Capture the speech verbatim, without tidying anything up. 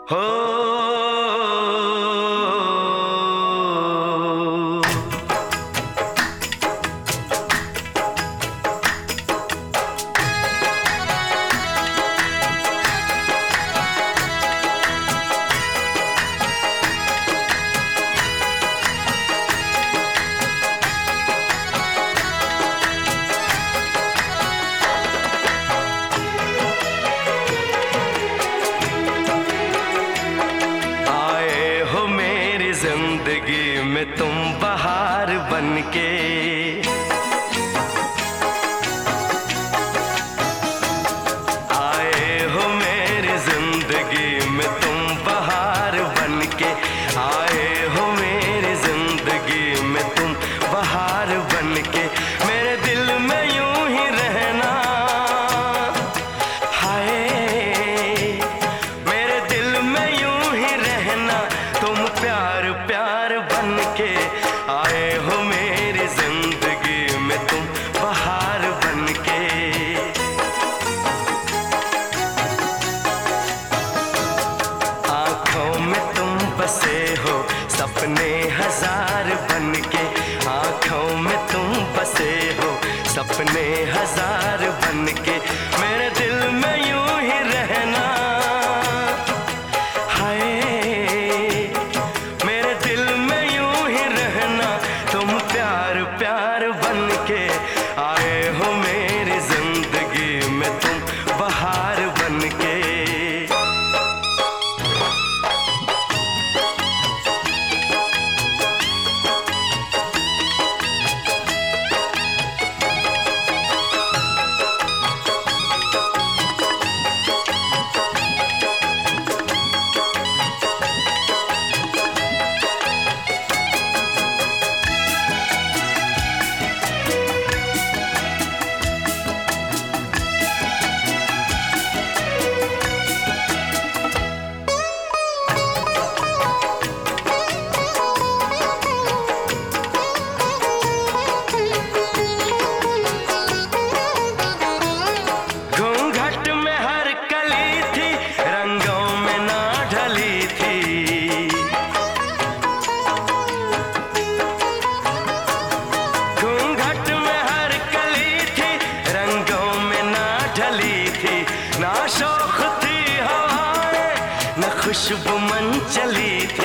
हो जिंदगी में तुम बहार बनके, आए हो मेरी जिंदगी में तुम बहार बनके, आए हो मेरी जिंदगी में तुम बहार बनके। मेरे दिल में यूं ही रहना, हाय मेरे दिल में यूं ही रहना, तुम प्यार प्यार बनके आए हो मेरी जिंदगी में तुम बहार बनके। आंखों में तुम बसे हो सपने हजार बनके, आंखों में तुम बसे हो सपने हजार बनके। मेरे दिल में यूं ही रहना, प्यार बनके आए हो मेरी जिंदगी में तुम बहार बनके। ना शौक थी हवाएं, न खुशबू मन चली थी।